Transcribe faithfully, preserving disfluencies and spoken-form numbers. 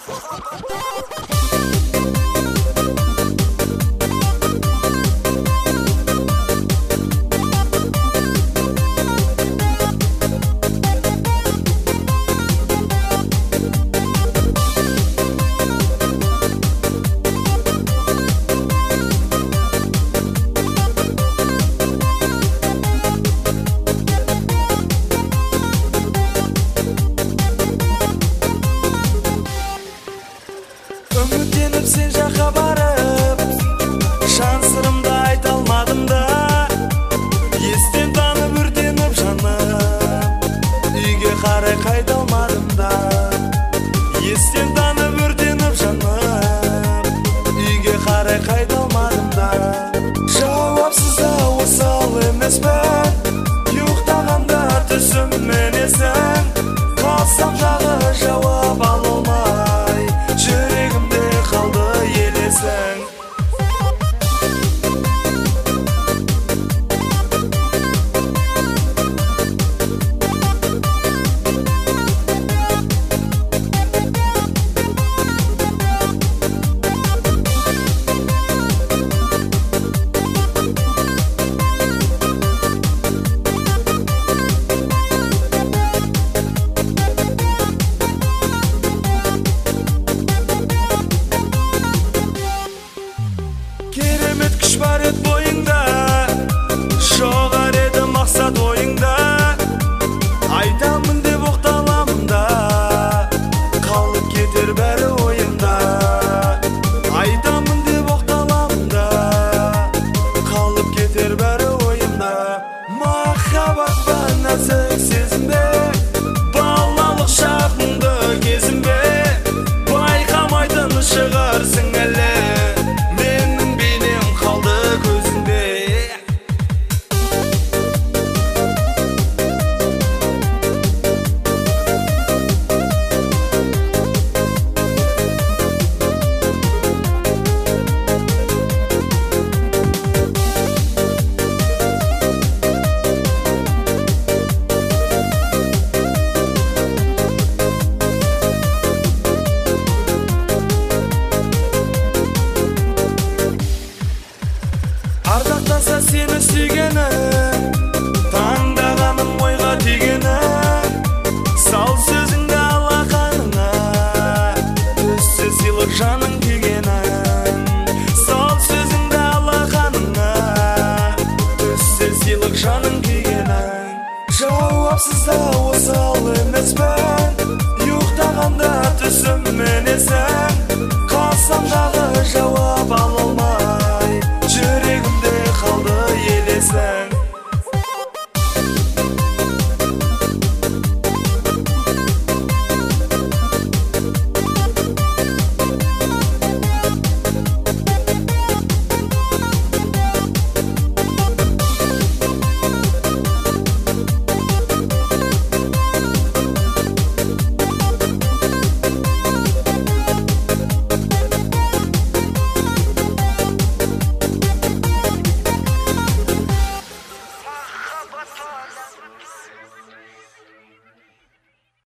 Үміттеніп сен жаққа барып, жан сырымды айта алмадым да, естен танып өртеніп жаным, үйге қарай қайта алмадым да. Естен танып өртеніп жаным, үйге қарай қайта алмадым да. Жауапсыз да осал емеспін, ұйықтағанда түсіммен есің, қалсам жағы жауап ала алмай, жүрегімде қалды елесің. Керемет күш бар ед бойыңда, жоғар еді мақсат ойыңда, айтамын деп оқталамын да, қалып кетер бәрі ойымда. Айтамын деп оқталамын да, қалып кетер бәрі ойымда. Махаббат па нәзік сезімбе, балалық шағыңды кезімбе, байқамайтын шығарсың әлі, ардақтаса сені сүйгені, таңдағаным ойға тигені, сал сөзіңді алақаныңа, түссе сыйлық жаның күйгенің. Сал сөзіңді алақаныңа, түссе сыйлық жаның күйгенің. Жауапсыз да осал емеспін, ұйықтағанда түсіммен есің.